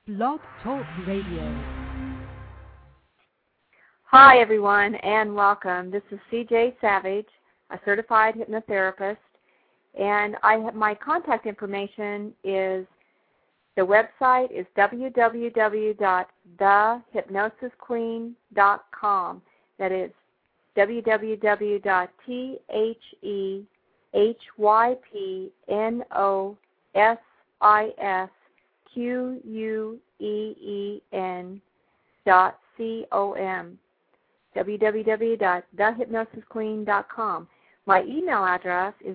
Blog Talk Radio. Hi, everyone, and welcome. This is C.J. Savage, a certified hypnotherapist, and my contact information is, the website is www.thehypnosisqueen.com. That is www.thehypnosisqueen.com. www.thehypnosisqueen.com. My email address is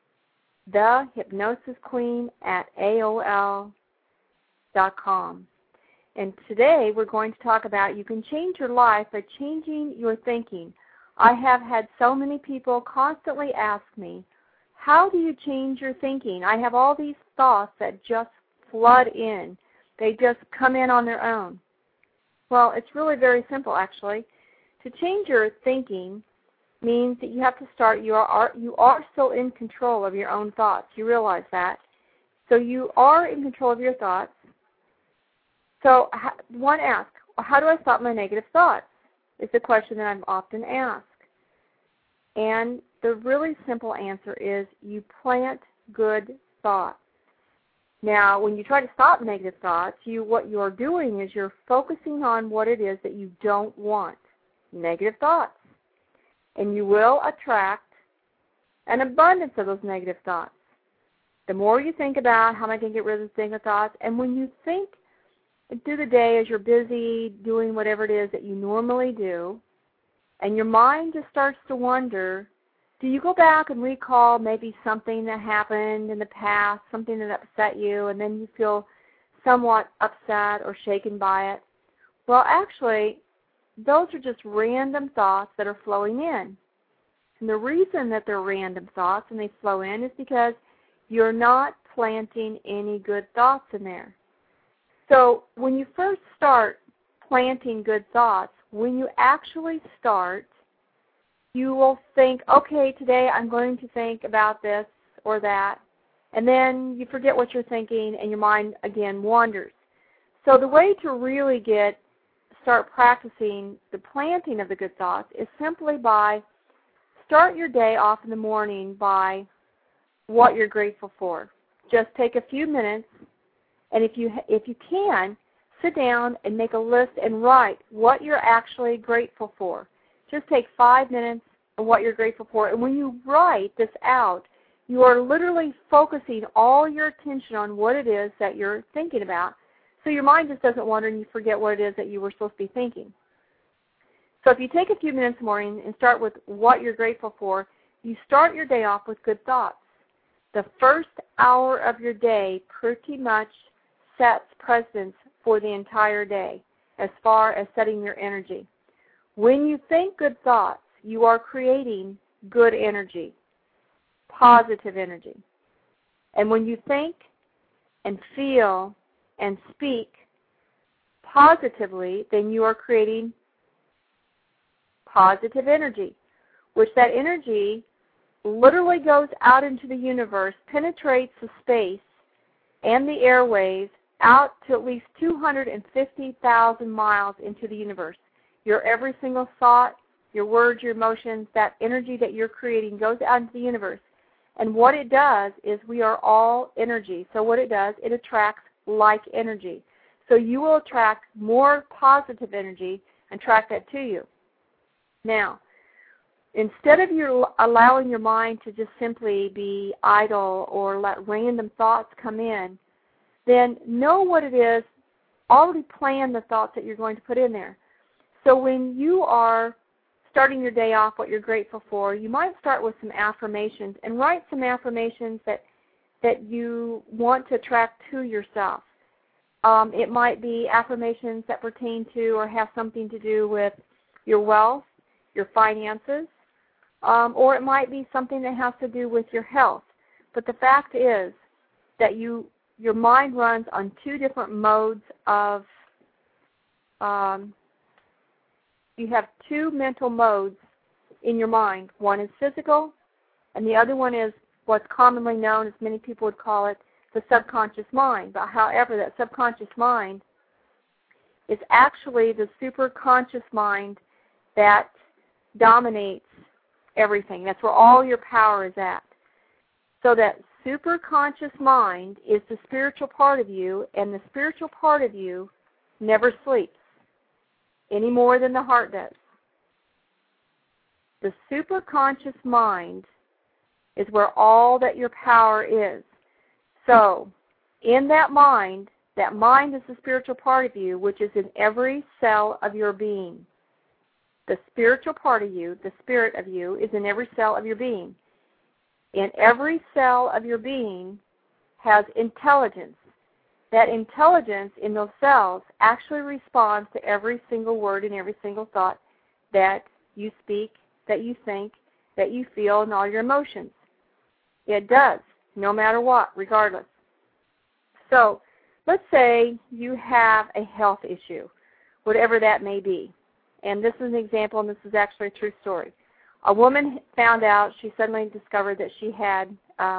thehypnosisqueen@aol.com. And today we're going to talk about you can change your life by changing your thinking. I have had so many people constantly ask me, how do you change your thinking? I have all these thoughts that just flood in. They just come in on their own. Well, it's really very simple, actually. To change your thinking means that you have to start, you are still in control of your own thoughts. You realize that. So you are in control of your thoughts. So one asks, how do I stop my negative thoughts? It's a question that I'm often asked. And the really simple answer is you plant good thoughts. Now, when you try to stop negative thoughts, what you're doing is you're focusing on what it is that you don't want, negative thoughts. And you will attract an abundance of those negative thoughts. The more you think about how am I going to get rid of these negative thoughts, and when you think through the day as you're busy doing whatever it is that you normally do, and your mind just starts to wonder, do you go back and recall maybe something that happened in the past, something that upset you, and then you feel somewhat upset or shaken by it? Well, actually, those are just random thoughts that are flowing in. And the reason that they're random thoughts and they flow in is because you're not planting any good thoughts in there. So when you first start planting good thoughts, when you actually start, you will think, okay, today I'm going to think about this or that, and then you forget what you're thinking and your mind again wanders. So the way to really start practicing the planting of the good thoughts is simply by start your day off in the morning by what you're grateful for. Just take a few minutes, and if you can, sit down and make a list and write what you're actually grateful for. Just take 5 minutes on what you're grateful for, and when you write this out, you are literally focusing all your attention on what it is that you're thinking about. So your mind just doesn't wander and you forget what it is that you were supposed to be thinking. So if you take a few minutes in the morning and start with what you're grateful for, you start your day off with good thoughts. The first hour of your day pretty much sets precedence for the entire day as far as setting your energy. When you think good thoughts, you are creating good energy, positive energy. And when you think and feel and speak positively, then you are creating positive energy, which that energy literally goes out into the universe, penetrates the space and the airwaves out to at least 250,000 miles into the universe. Your every single thought, your words, your emotions, that energy that you're creating goes out into the universe. And what it does is we are all energy. So what it does, it attracts like energy. So you will attract more positive energy and attract that to you. Now, instead of allowing your mind to just simply be idle or let random thoughts come in, then know what it is, already plan the thoughts that you're going to put in there. So when you are starting your day off what you're grateful for, you might start with some affirmations and write some affirmations that you want to attract to yourself. It might be affirmations that pertain to or have something to do with your wealth, your finances, or it might be something that has to do with your health. But the fact is that your mind runs on two different modes of, you have two mental modes in your mind. One is physical, and the other one is what's commonly known, as many people would call it, the subconscious mind. But however, that subconscious mind is actually the superconscious mind that dominates everything. That's where all your power is at. So that superconscious mind is the spiritual part of you, and the spiritual part of you never sleeps any more than the heart does. The superconscious mind is where all that your power is. So, in that mind is the spiritual part of you, which is in every cell of your being. The spiritual part of you, the spirit of you, is in every cell of your being. And every cell of your being has intelligence. That intelligence in those cells actually responds to every single word and every single thought that you speak, that you think, that you feel, and all your emotions. It does, no matter what, regardless. So, let's say you have a health issue, whatever that may be. And this is an example, and this is actually a true story. A woman found out, she suddenly discovered that she had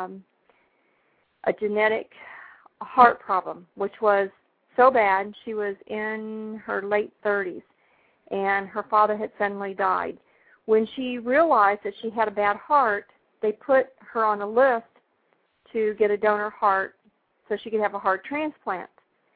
a genetic heart problem, which was so bad. She was in her late 30s, and her father had suddenly died. When she realized that she had a bad heart, they put her on a list to get a donor heart so she could have a heart transplant.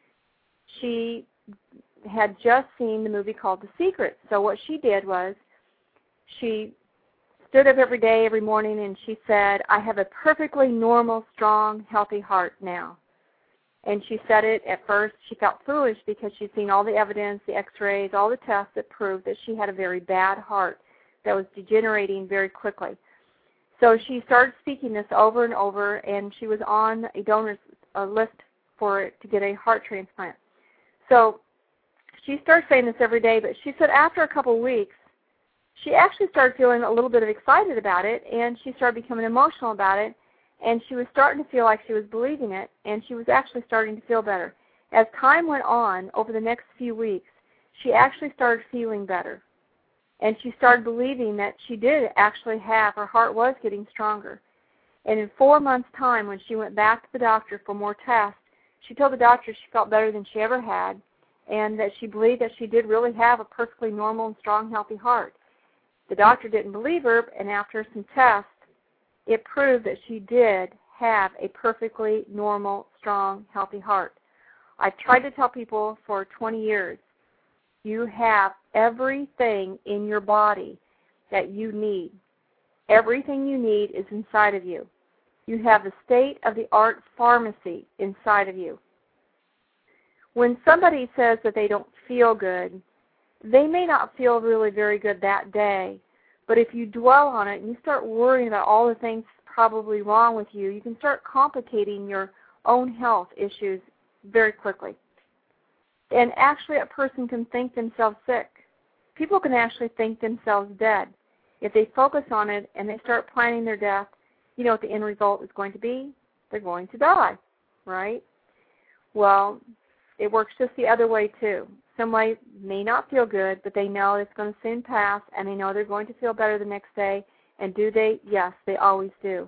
She had just seen the movie called The Secret. So what she did was she stood up every day, every morning, and she said, I have a perfectly normal, strong, healthy heart now. And she said it at first. She felt foolish because she'd seen all the evidence, the x-rays, all the tests that proved that she had a very bad heart that was degenerating very quickly. So she started speaking this over and over, and she was on a donor's list for it to get a heart transplant. So she started saying this every day, but she said after a couple of weeks, she actually started feeling a little bit of excited about it, and she started becoming emotional about it, and she was starting to feel like she was believing it, and she was actually starting to feel better. As time went on, over the next few weeks, she actually started feeling better, and she started believing that she did actually have, her heart was getting stronger. And in 4 months' time, when she went back to the doctor for more tests, she told the doctor she felt better than she ever had, and that she believed that she did really have a perfectly normal and strong, healthy heart. The doctor didn't believe her, and after some tests, it proved that she did have a perfectly normal, strong, healthy heart. I've tried to tell people for 20 years, you have everything in your body that you need. Everything you need is inside of you. You have the state-of-the-art pharmacy inside of you. When somebody says that they don't feel good, they may not feel really very good that day, but if you dwell on it and you start worrying about all the things probably wrong with you, you can start complicating your own health issues very quickly. And actually a person can think themselves sick. People can actually think themselves dead. If they focus on it and they start planning their death, you know what the end result is going to be? They're going to die, right? Well, it works just the other way too. Somebody may not feel good, but they know it's going to soon pass, and they know they're going to feel better the next day. And do they? Yes, they always do.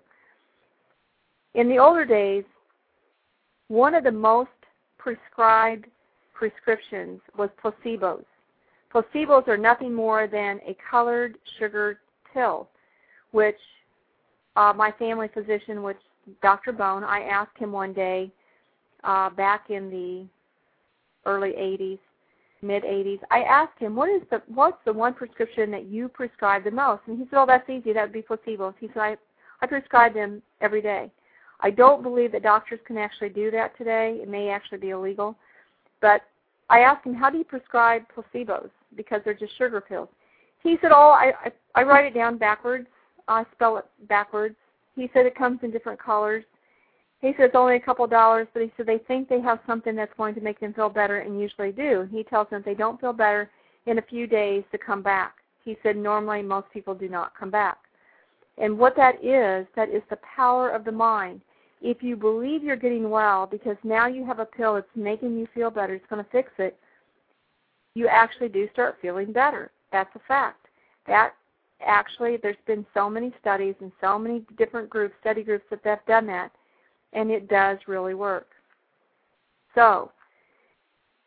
In the older days, one of the most prescribed prescriptions was placebos. Placebos are nothing more than a colored sugar pill, which my family physician, which Dr. Bone, I asked him one day back in the early 80s, mid-80s, I asked him, what's the one prescription that you prescribe the most? And he said, oh, that's easy. That would be placebos. He said, I prescribe them every day. I don't believe that doctors can actually do that today. It may actually be illegal. But I asked him, how do you prescribe placebos? Because they're just sugar pills. He said, oh, I write it down backwards. I spell it backwards. He said it comes in different colors. He said it's only a couple dollars, but he said they think they have something that's going to make them feel better, and usually do. He tells them if they don't feel better in a few days to come back. He said normally most people do not come back. And what that is the power of the mind. If you believe you're getting well because now you have a pill that's making you feel better, it's going to fix it, you actually do start feeling better. That's a fact. That actually, there's been so many studies and so many different groups, study groups that have done that, and it does really work. So,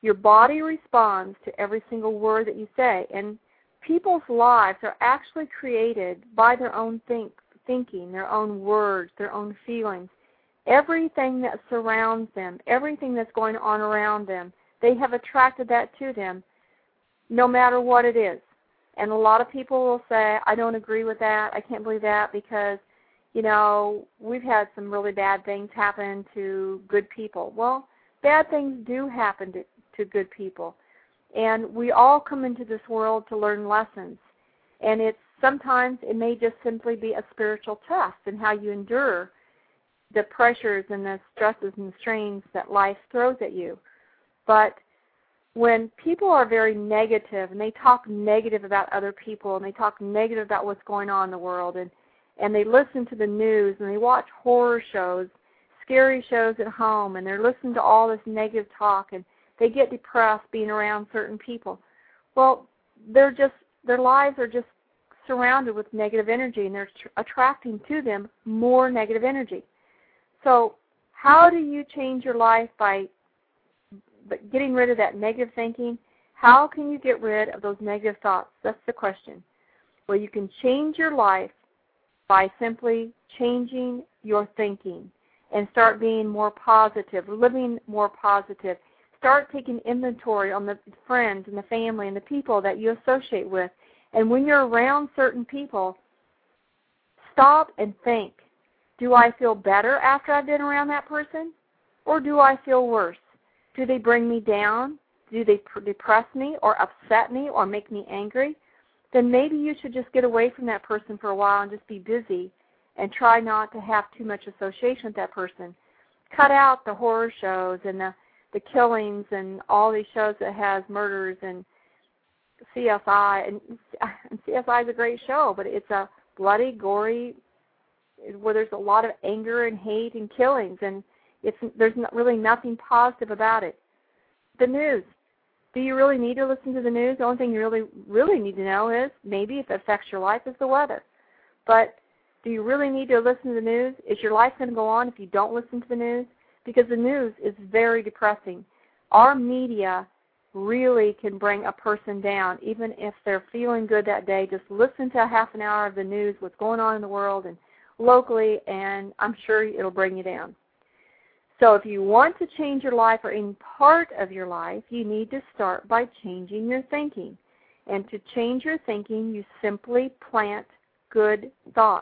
Your body responds to every single word that you say. And people's lives are actually created by their own thinking, their own words, their own feelings. Everything that surrounds them, everything that's going on around them, they have attracted that to them no matter what it is. And a lot of people will say, I don't agree with that, I can't believe that because, you know, we've had some really bad things happen to good people. Well, bad things do happen to good people. And we all come into this world to learn lessons. And sometimes it may just simply be a spiritual test in how you endure the pressures and the stresses and strains that life throws at you. But when people are very negative and they talk negative about other people and they talk negative about what's going on in the world and they listen to the news and they watch horror shows, scary shows at home, and they're listening to all this negative talk and they get depressed being around certain people. Well, their lives are just surrounded with negative energy and they're attracting to them more negative energy. So how do you change your life by getting rid of that negative thinking? How can you get rid of those negative thoughts? That's the question. Well, you can change your life by simply changing your thinking and start being more positive, living more positive. Start taking inventory on the friends and the family and the people that you associate with. And when you're around certain people, stop and think, do I feel better after I've been around that person? Or do I feel worse? Do they bring me down? Do they depress me or upset me or make me angry? Then maybe you should just get away from that person for a while and just be busy and try not to have too much association with that person. Cut out the horror shows and the killings and all these shows that has murders and CSI. And CSI is a great show, but it's a bloody, gory, where there's a lot of anger and hate and killings, and there's really nothing positive about it. The news. Do you really need to listen to the news? The only thing you really need to know is maybe if it affects your life is the weather. But do you really need to listen to the news? Is your life going to go on if you don't listen to the news? Because the news is very depressing. Our media really can bring a person down, even if they're feeling good that day. Just listen to a half an hour of the news, what's going on in the world and locally, and I'm sure it'll bring you down. So if you want to change your life or any part of your life, you need to start by changing your thinking. And to change your thinking, you simply plant good thoughts.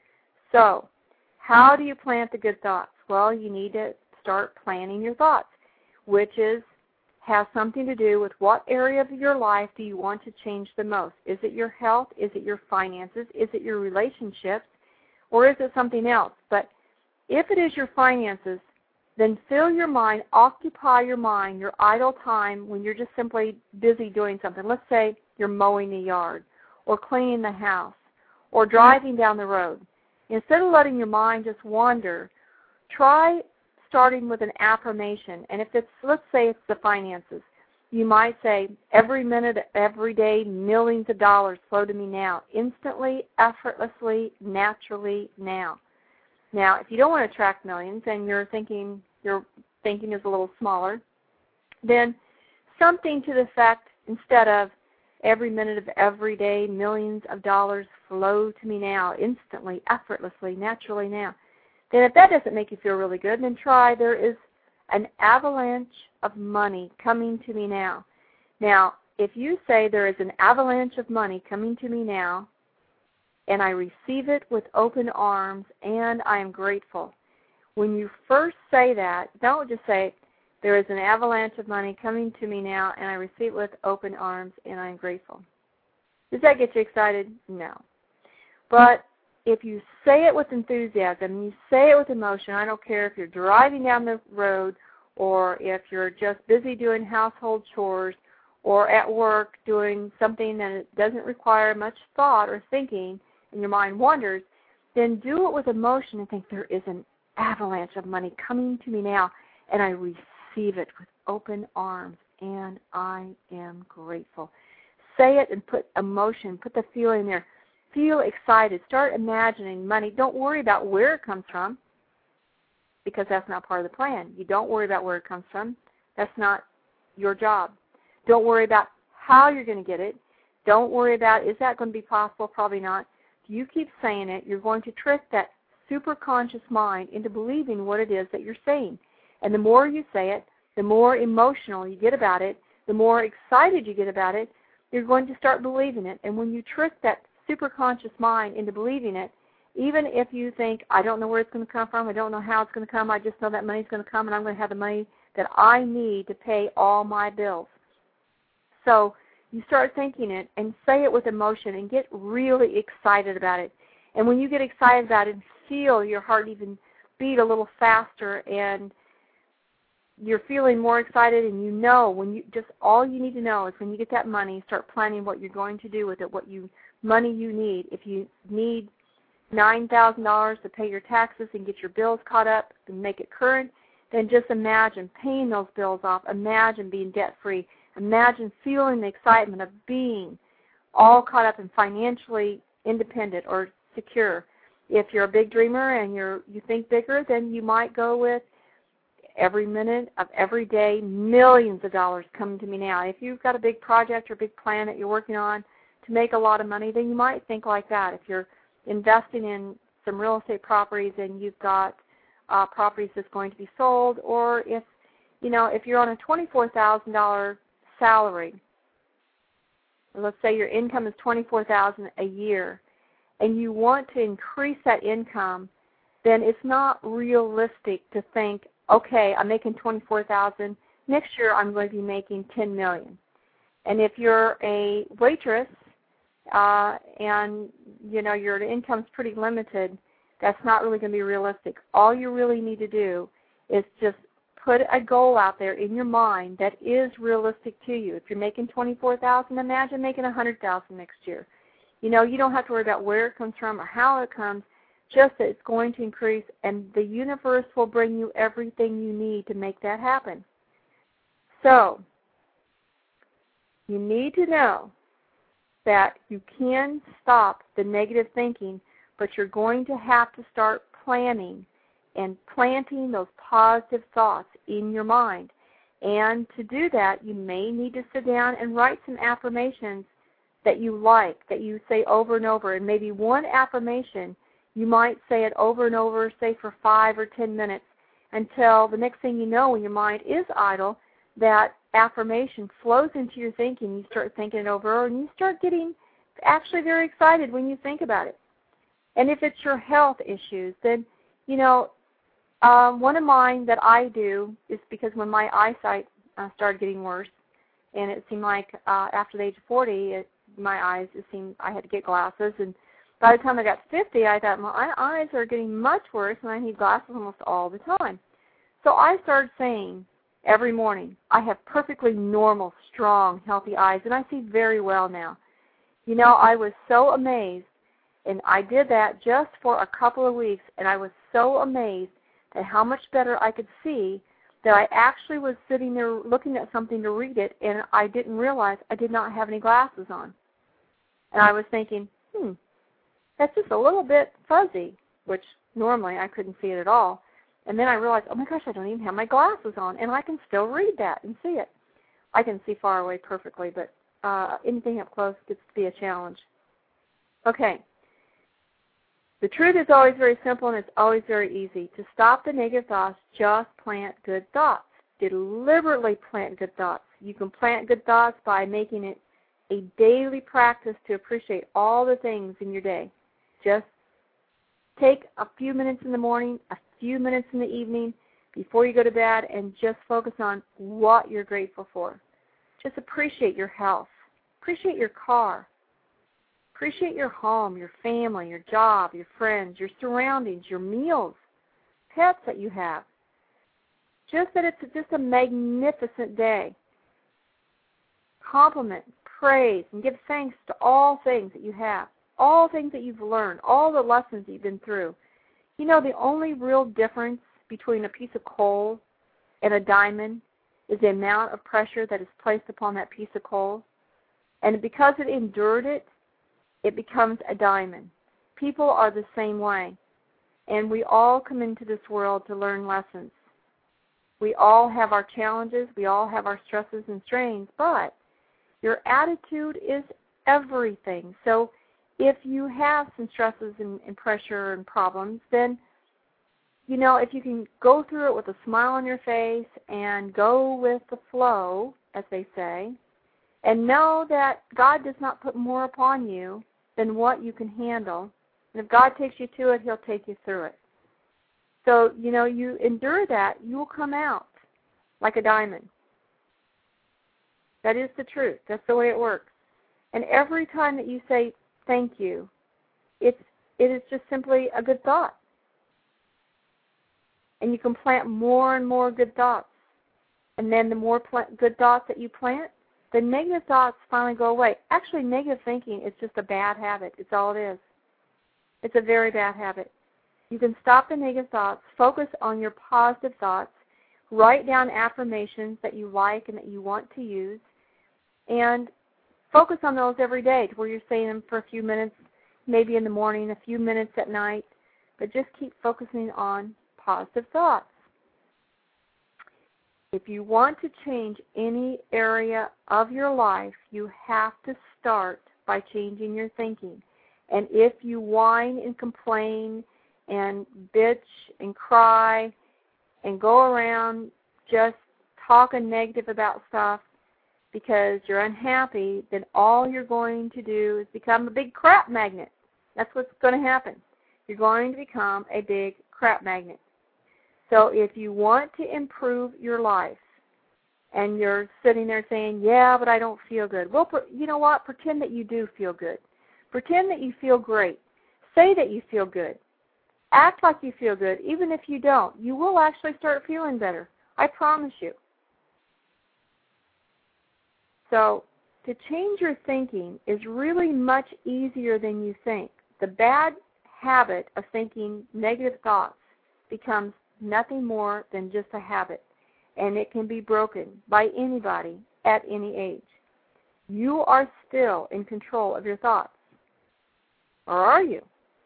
So how do you plant the good thoughts? Well, you need to start planning your thoughts, which has something to do with what area of your life do you want to change the most. Is it your health? Is it your finances? Is it your relationships? Or is it something else? But if it is your finances, then fill your mind, occupy your mind, your idle time when you're just simply busy doing something. Let's say you're mowing the yard or cleaning the house or driving down the road. Instead of letting your mind just wander, try starting with an affirmation. And if it's, let's say it's the finances, you might say, every minute, every day, millions of dollars flow to me now, instantly, effortlessly, naturally, now. Now, if you don't want to attract millions and your thinking is a little smaller, then something to the effect, instead of every minute of every day, millions of dollars flow to me now, instantly, effortlessly, naturally now. Then if that doesn't make you feel really good, then try, there is an avalanche of money coming to me now. Now, if you say there is an avalanche of money coming to me now, and I receive it with open arms, and I am grateful. When you first say that, don't just say, there is an avalanche of money coming to me now, and I receive it with open arms, and I am grateful. Does that get you excited? No. But if you say it with enthusiasm, you say it with emotion, I don't care if you're driving down the road or if you're just busy doing household chores or at work doing something that doesn't require much thought or thinking, and your mind wanders, then do it with emotion and think, there is an avalanche of money coming to me now, and I receive it with open arms, and I am grateful. Say it and put emotion, put the feeling there. Feel excited. Start imagining money. Don't worry about where it comes from, because that's not part of the plan. You don't worry about where it comes from. That's not your job. Don't worry about how you're going to get it. Don't worry about, is that going to be possible? Probably not. If you keep saying it, you're going to trick that superconscious mind into believing what it is that you're saying. And the more you say it, the more emotional you get about it, the more excited you get about it, you're going to start believing it. And when you trick that superconscious mind into believing it, even if you think, I don't know where it's going to come from, I don't know how it's going to come, I just know that money's going to come and I'm going to have the money that I need to pay all my bills. So you start thinking it and say it with emotion and get really excited about it. And when you get excited about it, feel your heart even beat a little faster and you're feeling more excited, and you know when you just, all you need to know is when you get that money, start planning what you're going to do with it, money you need. If you need $9,000 to pay your taxes and get your bills caught up and make it current, then just imagine paying those bills off. Imagine being debt-free. Imagine feeling the excitement of being all caught up and financially independent or secure. If you're a big dreamer and you think bigger, then you might go with every minute of every day, millions of dollars coming to me now. If you've got a big project or big plan that you're working on to make a lot of money, then you might think like that. If you're investing in some real estate properties and you've got properties that's going to be sold, or if you're on a $24,000 salary, let's say your income is $24,000 a year, and you want to increase that income, then it's not realistic to think, okay, I'm making $24,000. Next year I'm going to be making $10 million. And if you're a waitress and your income's pretty limited, that's not really going to be realistic. All you really need to do is just put a goal out there in your mind that is realistic to you. If you're making $24,000, imagine making $100,000 next year. You don't have to worry about where it comes from or how it comes, just that it's going to increase, and the universe will bring you everything you need to make that happen. So you need to know that you can stop the negative thinking, but you're going to have to start planning and planting those positive thoughts in your mind. And to do that, you may need to sit down and write some affirmations that you like, that you say over and over. And maybe one affirmation, you might say it over and over, say for 5 or 10 minutes, until the next thing you know, when your mind is idle, that affirmation flows into your thinking. You start thinking it over, and you start getting actually very excited when you think about it. And if it's your health issues, then, one of mine that I do is because when my eyesight started getting worse, and it seemed like after the age of 40, my eyes, it seemed I had to get glasses. And by the time I got 50, I thought my eyes are getting much worse, and I need glasses almost all the time. So I started saying every morning, I have perfectly normal, strong, healthy eyes, and I see very well now. I was so amazed, and I did that just for a couple of weeks, and I was so amazed at how much better I could see that I actually was sitting there looking at something to read it, and I didn't realize I did not have any glasses on. And I was thinking, that's just a little bit fuzzy, which normally I couldn't see it at all. And then I realized, oh my gosh, I don't even have my glasses on, and I can still read that and see it. I can see far away perfectly, but anything up close gets to be a challenge. Okay. The truth is always very simple, and it's always very easy. To stop the negative thoughts, just plant good thoughts. Deliberately plant good thoughts. You can plant good thoughts by making it a daily practice to appreciate all the things in your day. Just take a few minutes in the morning, a few minutes in the evening, before you go to bed, and just focus on what you're grateful for. Just appreciate your health. Appreciate your car. Appreciate your home, your family, your job, your friends, your surroundings, your meals, pets that you have. Just that it's just a magnificent day. Compliment, praise, and give thanks to all things that you have, all things that you've learned, all the lessons that you've been through. The only real difference between a piece of coal and a diamond is the amount of pressure that is placed upon that piece of coal. And because it endured it, it becomes a diamond. People are the same way. And we all come into this world to learn lessons. We all have our challenges. We all have our stresses and strains, but your attitude is everything. So if you have some stresses and pressure and problems, then, you know, if you can go through it with a smile on your face and go with the flow, as they say, and know that God does not put more upon you than what you can handle. And if God takes you to it, He'll take you through it. So, you know, you endure that, you will come out like a diamond. That is the truth. That's the way it works. And every time that you say thank you, it is just simply a good thought. And you can plant more and more good thoughts. And then the more good thoughts that you plant, the negative thoughts finally go away. Actually, negative thinking is just a bad habit. It's all it is. It's a very bad habit. You can stop the negative thoughts, focus on your positive thoughts, write down affirmations that you like and that you want to use, and focus on those every day to where you're saying them for a few minutes, maybe in the morning, a few minutes at night, but just keep focusing on positive thoughts. If you want to change any area of your life, you have to start by changing your thinking. And if you whine and complain and bitch and cry and go around just talking negative about stuff because you're unhappy, then all you're going to do is become a big crap magnet. That's what's going to happen. You're going to become a big crap magnet. So if you want to improve your life and you're sitting there saying, yeah, but I don't feel good. Well, you know what? Pretend that you do feel good. Pretend that you feel great. Say that you feel good. Act like you feel good. Even if you don't, you will actually start feeling better. I promise you. So to change your thinking is really much easier than you think. The bad habit of thinking negative thoughts becomes nothing more than just a habit, and it can be broken by anybody at any age. You are still in control of your thoughts. Or are you?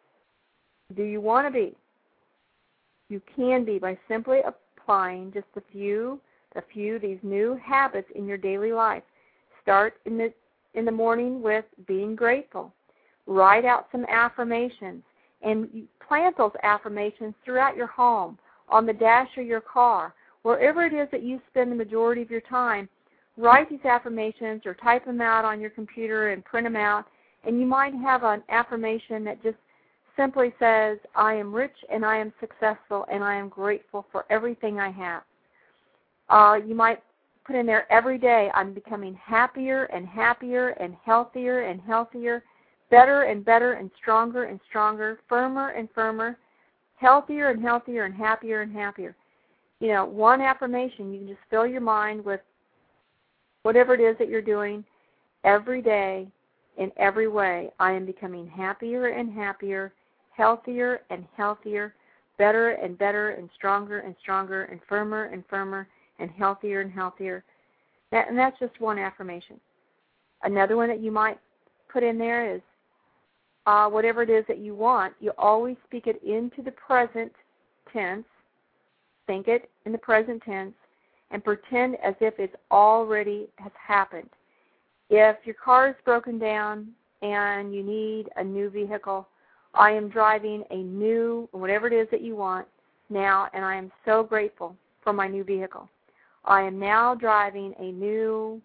Do you want to be? You can be by simply applying just a few these new habits in your daily life. Start in the morning with being grateful. Write out some affirmations, and you plant those affirmations throughout your home, on the dash of your car, wherever it is that you spend the majority of your time. Write these affirmations or type them out on your computer and print them out. And you might have an affirmation that just simply says, I am rich and I am successful and I am grateful for everything I have. You might put in there every day, I'm becoming happier and happier and healthier, better and better and stronger, firmer and firmer, healthier and healthier and happier. You know, one affirmation, you can just fill your mind with whatever it is that you're doing every day in every way. I am becoming happier and happier, healthier and healthier, better and better and stronger and firmer and healthier and healthier. And that's just one affirmation. Another one that you might put in there is whatever it is that you want, you always speak it into the present tense. Think it in the present tense and pretend as if it's already has happened. If your car is broken down and you need a new vehicle, I am driving a new, whatever it is that you want now, and I am so grateful for my new vehicle. I am now driving a new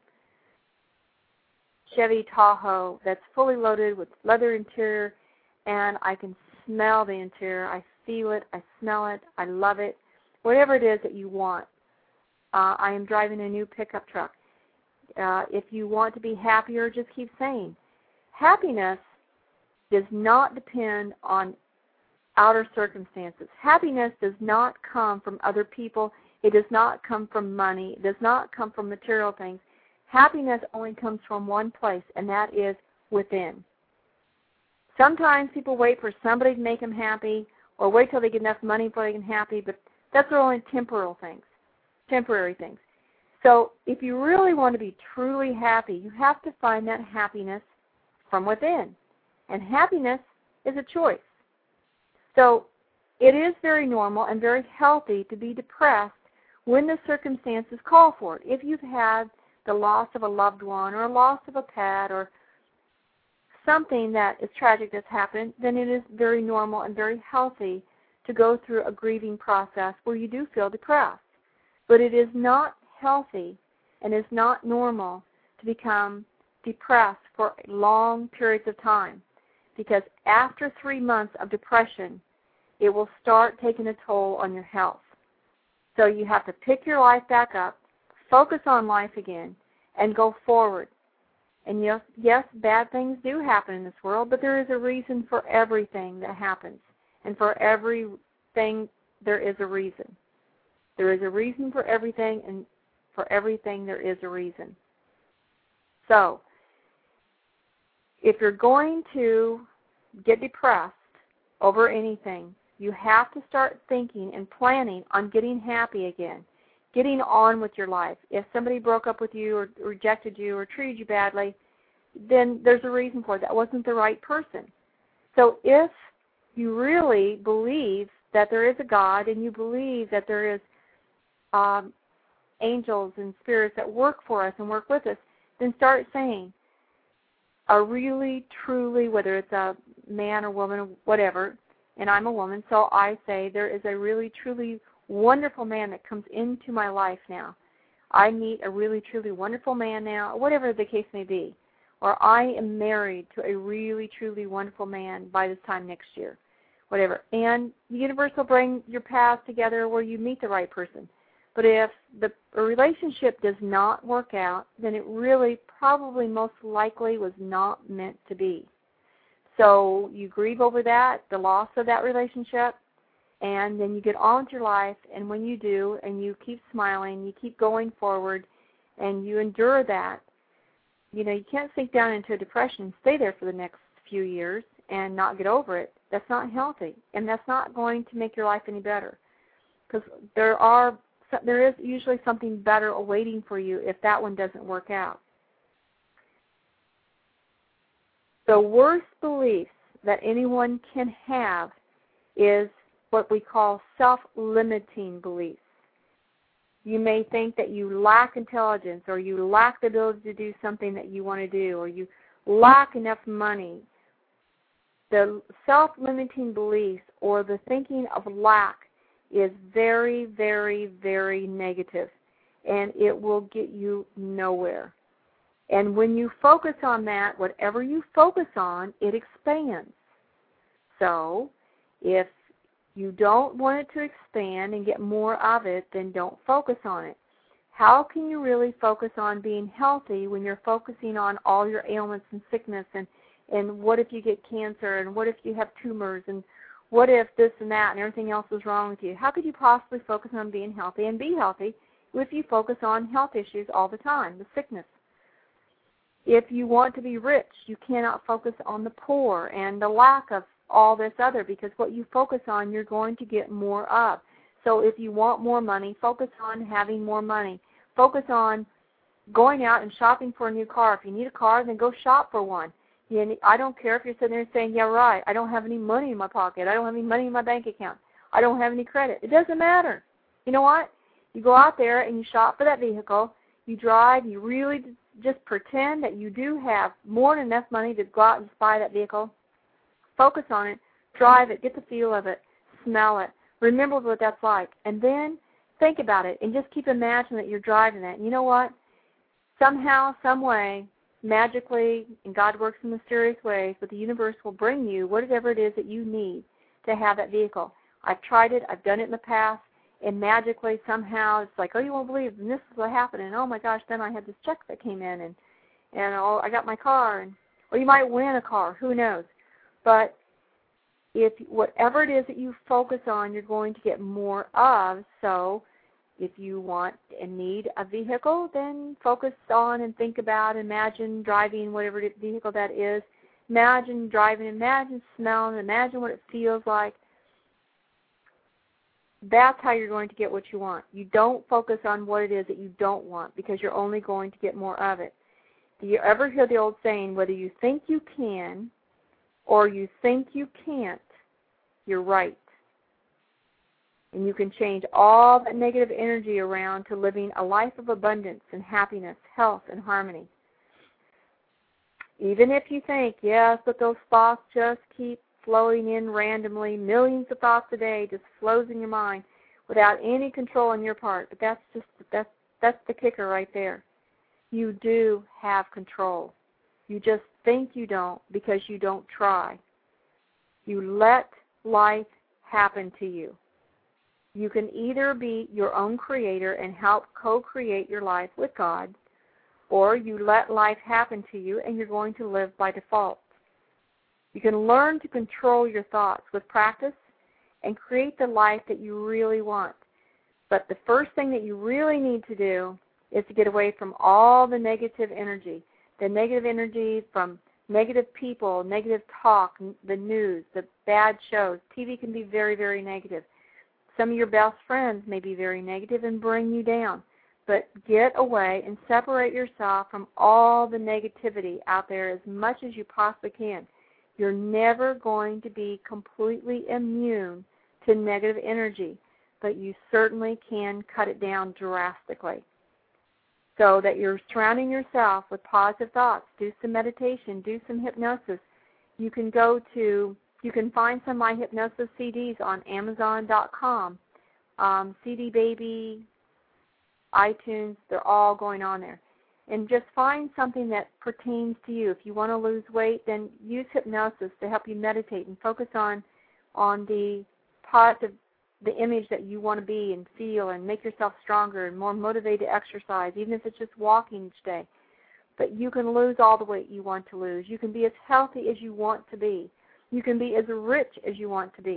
Chevy Tahoe that's fully loaded with leather interior, and I can smell the interior. I feel it. I smell it. I love it. Whatever it is that you want. I am driving a new pickup truck. If you want to be happier, just keep saying. Happiness does not depend on outer circumstances. Happiness does not come from other people. It does not come from money. It does not come from material things. Happiness only comes from one place, and that is within. Sometimes people wait for somebody to make them happy or wait till they get enough money before they can be happy, but that's only temporary things. So if you really want to be truly happy, you have to find that happiness from within. And happiness is a choice. So it is very normal and very healthy to be depressed when the circumstances call for it. If you've had the loss of a loved one or a loss of a pet or something that is tragic that's happened, then it is very normal and very healthy to go through a grieving process where you do feel depressed. But it is not healthy and is not normal to become depressed for long periods of time, because after 3 months of depression, it will start taking a toll on your health. So you have to pick your life back up, focus on life again, and go forward. And yes, bad things do happen in this world, but there is a reason for everything that happens. And for everything, there is a reason. There is a reason for everything, and for everything there is a reason. So, if you're going to get depressed over anything, you have to start thinking and planning on getting happy again, getting on with your life. If somebody broke up with you or rejected you or treated you badly, then there's a reason for it. That wasn't the right person. So if you really believe that there is a God and you believe that there is angels and spirits that work for us and work with us, then start saying, a really, truly, whether it's a man or woman or whatever, and I'm a woman, so I say there is a really, truly wonderful man that comes into my life now. I meet a really, truly wonderful man now, whatever the case may be. Or I am married to a really, truly wonderful man by this time next year, whatever. And the universe will bring your paths together where you meet the right person. But if the relationship does not work out, then it really probably most likely was not meant to be. So you grieve over that, the loss of that relationship, and then you get on with your life, and when you do, and you keep smiling, you keep going forward, and you endure that, you can't sink down into a depression and stay there for the next few years and not get over it. That's not healthy, and that's not going to make your life any better, because there is usually something better awaiting for you if that one doesn't work out. The worst beliefs that anyone can have is what we call self-limiting beliefs. You may think that you lack intelligence, or you lack the ability to do something that you want to do, or you lack enough money. The self-limiting beliefs or the thinking of lack is very, very, very negative, and it will get you nowhere. And when you focus on that, whatever you focus on, it expands. So if you don't want it to expand and get more of it, then don't focus on it. How can you really focus on being healthy when you're focusing on all your ailments and sickness, and what if you get cancer, and what if you have tumors, and what if this and that and everything else is wrong with you? How could you possibly focus on being healthy and be healthy if you focus on health issues all the time, the sickness? If you want to be rich, you cannot focus on the poor and the lack of all this other, because what you focus on, you're going to get more of. So if you want more money, focus on having more money. Focus on going out and shopping for a new car. If you need a car, then go shop for one. I don't care if you're sitting there saying, yeah, right, I don't have any money in my pocket. I don't have any money in my bank account. I don't have any credit. It doesn't matter. You know what? You go out there and you shop for that vehicle. You drive. You really just pretend that you do have more than enough money to go out and buy that vehicle. Focus on it. Drive it. Get the feel of it. Smell it. Remember what that's like. And then think about it and just keep imagining that you're driving that. And you know what? Somehow, some way, magically, and God works in mysterious ways, but the universe will bring you whatever it is that you need to have that vehicle. I've tried it. I've done it in the past. And magically, somehow, it's like, oh, you won't believe, and this is what happened. And, oh, my gosh, then I had this check that came in, and oh, I got my car. Or you might win a car. Who knows? But if whatever it is that you focus on, you're going to get more of. So if you want and need a vehicle, then focus on and think about, imagine driving whatever vehicle that is. Imagine driving, imagine smelling, imagine what it feels like. That's how you're going to get what you want. You don't focus on what it is that you don't want, because you're only going to get more of it. Do you ever hear the old saying, whether you think you can or you think you can't, you're right. And you can change all that negative energy around to living a life of abundance and happiness, health, and harmony. Even if you think, yes, but those thoughts just keep flowing in randomly, millions of thoughts a day just flows in your mind without any control on your part. But that's the kicker right there. You do have control. You just think you don't because you don't try. You let life happen to you. You can either be your own creator and help co-create your life with God, or you let life happen to you and you're going to live by default. You can learn to control your thoughts with practice and create the life that you really want. But the first thing that you really need to do is to get away from all the negative energy from negative people, negative talk, the news, the bad shows. TV can be very, very negative. Some of your best friends may be very negative and bring you down. But get away and separate yourself from all the negativity out there as much as you possibly can. You're never going to be completely immune to negative energy, but you certainly can cut it down drastically. So that you're surrounding yourself with positive thoughts. Do some meditation. Do some hypnosis. You can find some of my hypnosis CDs on Amazon.com. CD Baby, iTunes, they're all going on there. And just find something that pertains to you. If you want to lose weight, then use hypnosis to help you meditate and focus on the positive, the image that you want to be and feel, and make yourself stronger and more motivated to exercise, even if it's just walking each day. But you can lose all the weight you want to lose. You can be as healthy as you want to be. You can be as rich as you want to be.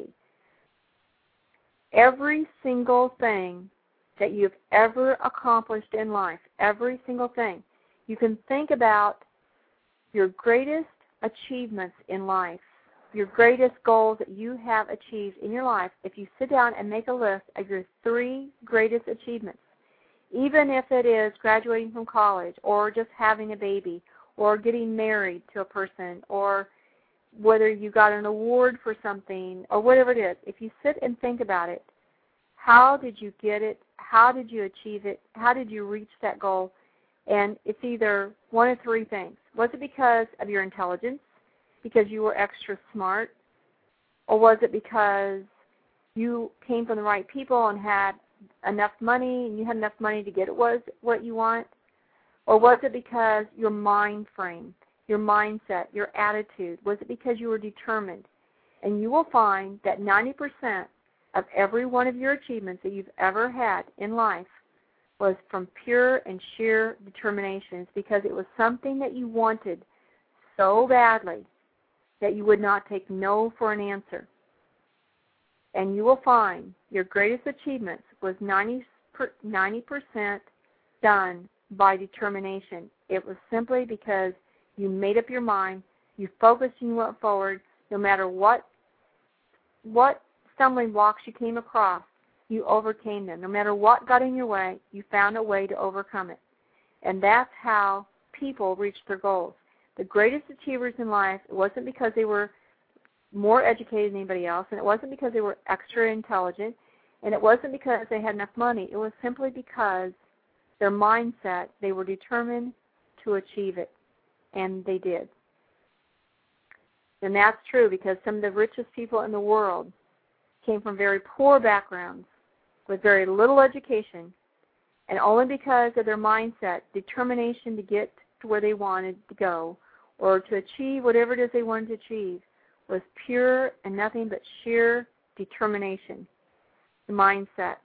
Every single thing that you've ever accomplished in life, every single thing, you can think about your greatest achievements in life, your greatest goals that you have achieved in your life. If you sit down and make a list of your 3 greatest achievements, even if it is graduating from college or just having a baby or getting married to a person or whether you got an award for something or whatever it is, if you sit and think about it, how did you get it? How did you achieve it? How did you reach that goal? And it's either one of 3 things. Was it because of your intelligence, because you were extra smart, or was it because you came from the right people and had enough money and you had enough money to get what you want? Or was it because your mind frame, your mindset, your attitude, was it because you were determined? And you will find that 90% of every one of your achievements that you've ever had in life was from pure and sheer determination. It's because it was something that you wanted so badly that you would not take no for an answer. And you will find your greatest achievements was 90% done by determination. It was simply because you made up your mind, you focused and you went forward, no matter what stumbling blocks you came across, you overcame them. No matter what got in your way, you found a way to overcome it. And that's how people reach their goals. The greatest achievers in life, it wasn't because they were more educated than anybody else, and it wasn't because they were extra intelligent, and it wasn't because they had enough money. It was simply because their mindset, they were determined to achieve it, and they did. And that's true because some of the richest people in the world came from very poor backgrounds with very little education, and only because of their mindset, determination to get to where they wanted to go or to achieve whatever it is they wanted to achieve was pure and nothing but sheer determination, the mindset.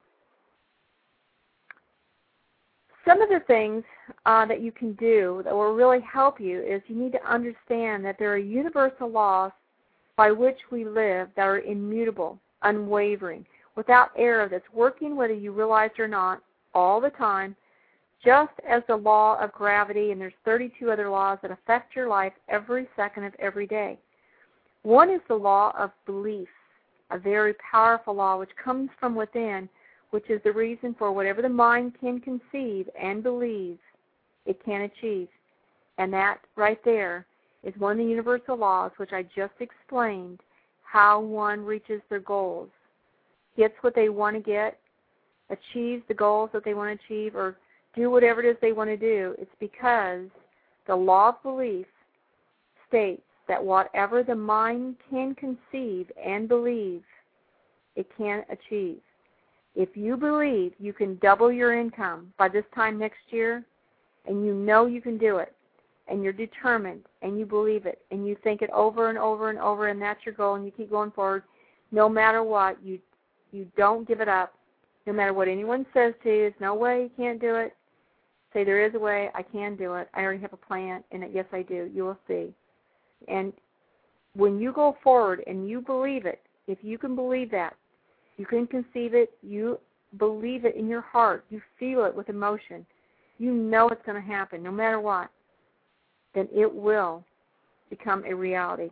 Some of the things that you can do that will really help you is you need to understand that there are universal laws by which we live that are immutable, unwavering, without error, that's working whether you realize it or not all the time, just as the law of gravity, and there's 32 other laws that affect your life every second of every day. One is the law of belief, a very powerful law which comes from within, which is the reason for whatever the mind can conceive and believe, it can achieve. And that right there is one of the universal laws which I just explained, how one reaches their goals. gets what they want to get, achieves the goals that they want to achieve, or do whatever it is they want to do, it's because the law of belief states that whatever the mind can conceive and believe, it can achieve. If you believe you can double your income by this time next year, and you know you can do it, and you're determined, and you believe it, and you think it over and over and over, and that's your goal, and you keep going forward, no matter what, you don't give it up. No matter what anyone says to you, there's no way you can't do it. Say, there is a way, I can do it. I already have a plan, and yes, I do. You will see. And when you go forward and you believe it, if you can believe that, you can conceive it, you believe it in your heart, you feel it with emotion, you know it's going to happen no matter what, then it will become a reality.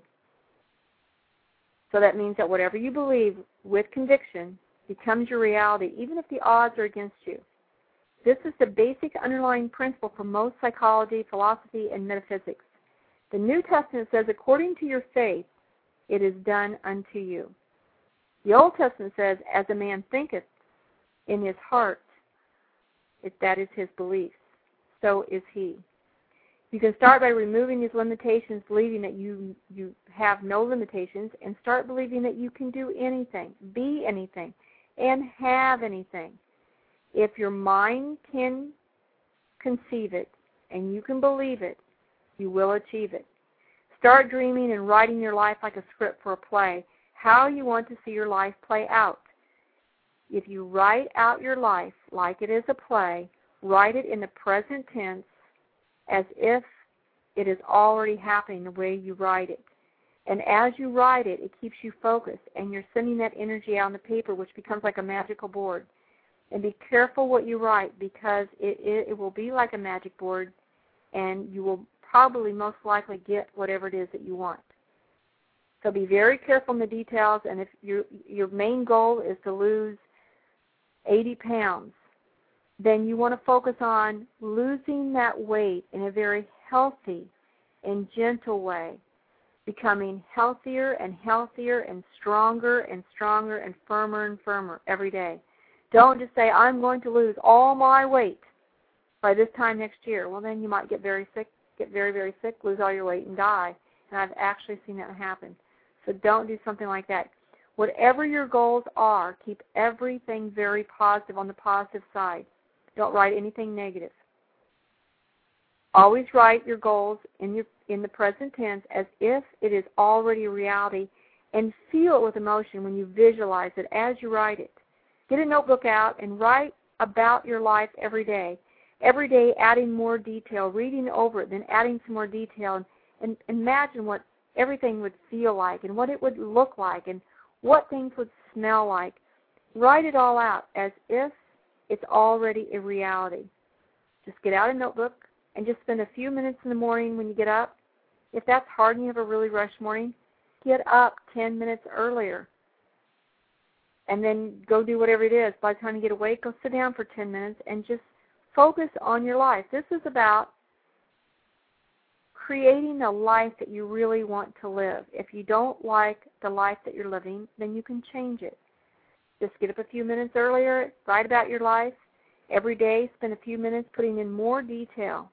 So that means that whatever you believe with conviction becomes your reality, even if the odds are against you. This is the basic underlying principle for most psychology, philosophy, and metaphysics. The New Testament says, according to your faith, it is done unto you. The Old Testament says, as a man thinketh in his heart, that is his belief. So is he. You can start by removing these limitations, believing that you have no limitations, and start believing that you can do anything, be anything, and have anything. If your mind can conceive it and you can believe it, you will achieve it. Start dreaming and writing your life like a script for a play, how you want to see your life play out. If you write out your life like it is a play, write it in the present tense as if it is already happening the way you write it. And as you write it, it keeps you focused, and you're sending that energy out on the paper, which becomes like a magical board. And be careful what you write, because it will be like a magic board, and you will probably most likely get whatever it is that you want. So be very careful in the details, and if your main goal is to lose 80 pounds, then you want to focus on losing that weight in a very healthy and gentle way, becoming healthier and healthier and stronger and firmer and firmer every day. Don't just say, I'm going to lose all my weight by this time next year. Well, then you might get very sick, very, very sick, lose all your weight, and die. And I've actually seen that happen. So don't do something like that. Whatever your goals are, keep everything very positive on the positive side. Don't write anything negative. Always write your goals in the present tense as if it is already a reality, and feel it with emotion when you visualize it as you write it. Get a notebook out and write about your life every day. Every day adding more detail, reading over it, then adding some more detail, and imagine what everything would feel like and what it would look like and what things would smell like. Write it all out as if it's already a reality. Just get out a notebook and just spend a few minutes in the morning when you get up. If that's hard and you have a really rushed morning, get up 10 minutes earlier. And then go do whatever it is. By the time you get awake, go sit down for 10 minutes and just focus on your life. This is about creating the life that you really want to live. If you don't like the life that you're living, then you can change it. Just get up a few minutes earlier, write about your life. Every day, spend a few minutes putting in more detail.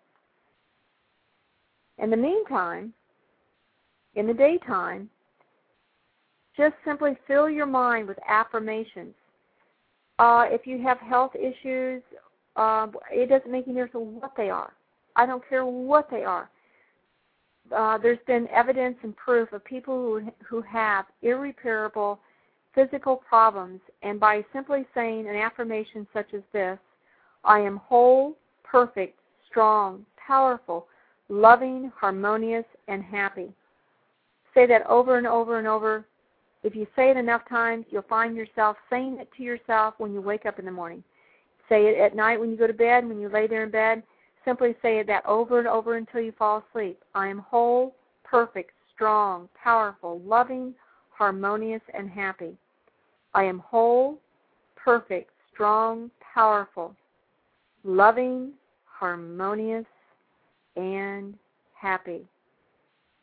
In the meantime, in the daytime, just simply fill your mind with affirmations. If you have health issues, it doesn't make any difference what they are. I don't care what they are. There's been evidence and proof of people who have irreparable physical problems, and by simply saying an affirmation such as this, I am whole, perfect, strong, powerful, loving, harmonious, and happy. Say that over and over and over. If you say it enough times, you'll find yourself saying it to yourself when you wake up in the morning. Say it at night when you go to bed, when you lay there in bed. Simply say that over and over until you fall asleep. I am whole, perfect, strong, powerful, loving, harmonious, and happy. I am whole, perfect, strong, powerful, loving, harmonious, and happy.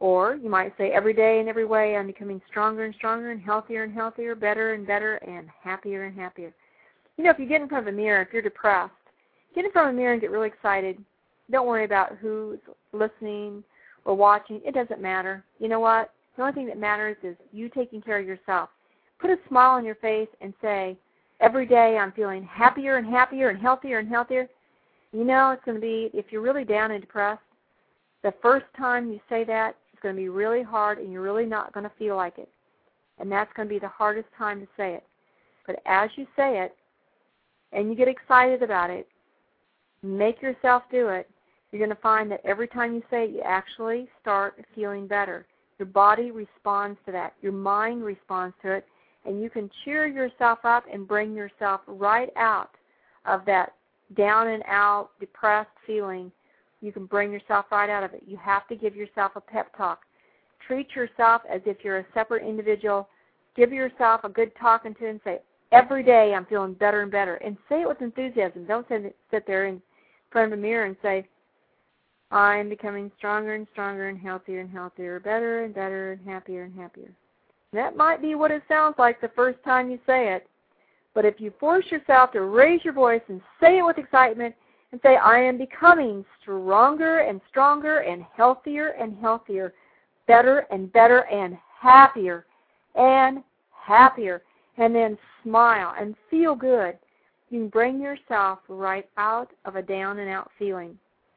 Or you might say, every day and every way I'm becoming stronger and stronger and healthier, better and better, and happier and happier. You know, if you get in front of a mirror, if you're depressed, get in front of a mirror and get really excited. Don't worry about who's listening or watching. It doesn't matter. You know what? The only thing that matters is you taking care of yourself. Put a smile on your face and say, every day I'm feeling happier and happier and healthier and healthier. You know, it's going to be, if you're really down and depressed, the first time you say that, it's going to be really hard and you're really not going to feel like it. And that's going to be the hardest time to say it. But as you say it and you get excited about it, make yourself do it, you're going to find that every time you say it, you actually start feeling better. Your body responds to that. Your mind responds to it. And you can cheer yourself up and bring yourself right out of that down and out, depressed feeling. You can bring yourself right out of it. You have to give yourself a pep talk. Treat yourself as if you're a separate individual. Give yourself a good talking to and say, every day I'm feeling better and better. And say it with enthusiasm. Don't sit there in front of a mirror and say, I'm becoming stronger and stronger and healthier, better and better and happier and happier. That might be what it sounds like the first time you say it. But if you force yourself to raise your voice and say it with excitement and say, I am becoming stronger and stronger and healthier, better and better and happier, and then smile and feel good, you can bring yourself right out of a down and out feeling.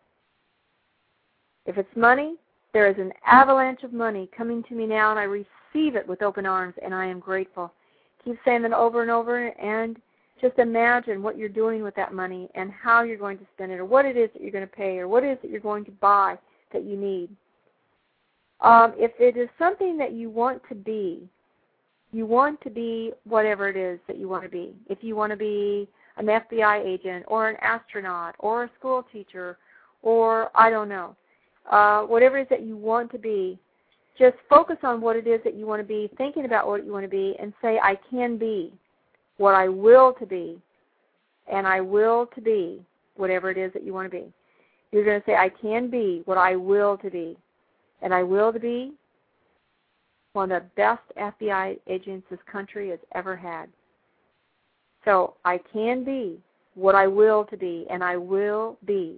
If it's money, there is an avalanche of money coming to me now, and I receive it with open arms, and I am grateful. Keep saying that over and over, and just imagine what you're doing with that money and how you're going to spend it, or what it is that you're going to pay, or what it is that you're going to buy that you need. If it is something that you want to be whatever it is that you want to be. If you want to be an FBI agent or an astronaut or a school teacher or I don't know, whatever it is that you want to be, just focus on what it is that you want to be, thinking about what you want to be, and say, I can be what I will to be, and I will to be whatever it is that you want to be. You're going to say, I can be what I will to be, and I will to be one of the best FBI agents this country has ever had. So I can be what I will to be, and I will be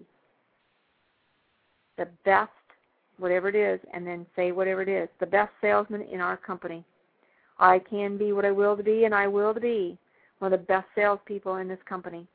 the best, whatever it is, and then say whatever it is, the best salesman in our company. I can be what I will to be, and I will to be one of the best salespeople in this company.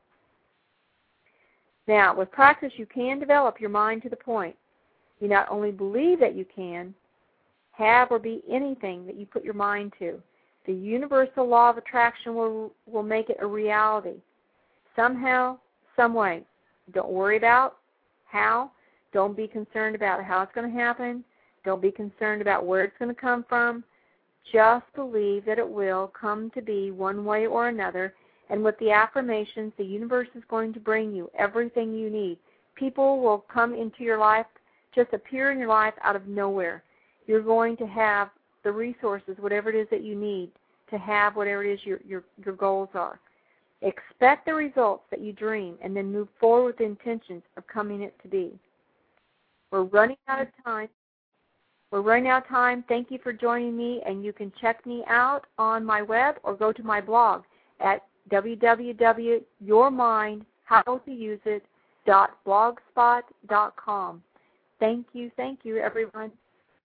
Now, with practice, you can develop your mind to the point you not only believe that you can have or be anything that you put your mind to. The universal law of attraction will make it a reality. Somehow, some way. Don't worry about how. Don't be concerned about how it's going to happen. Don't be concerned about where it's going to come from. Just believe that it will come to be one way or another. And with the affirmations, the universe is going to bring you everything you need. People will come into your life, just appear in your life out of nowhere. You're going to have the resources, whatever it is that you need to have whatever it is your goals are. Expect the results that you dream and then move forward with the intentions of coming it to be. We're running out of time. Thank you for joining me, and you can check me out on my web or go to my blog at www.yourmindhowtouseit.blogspot.com. Thank you, everyone.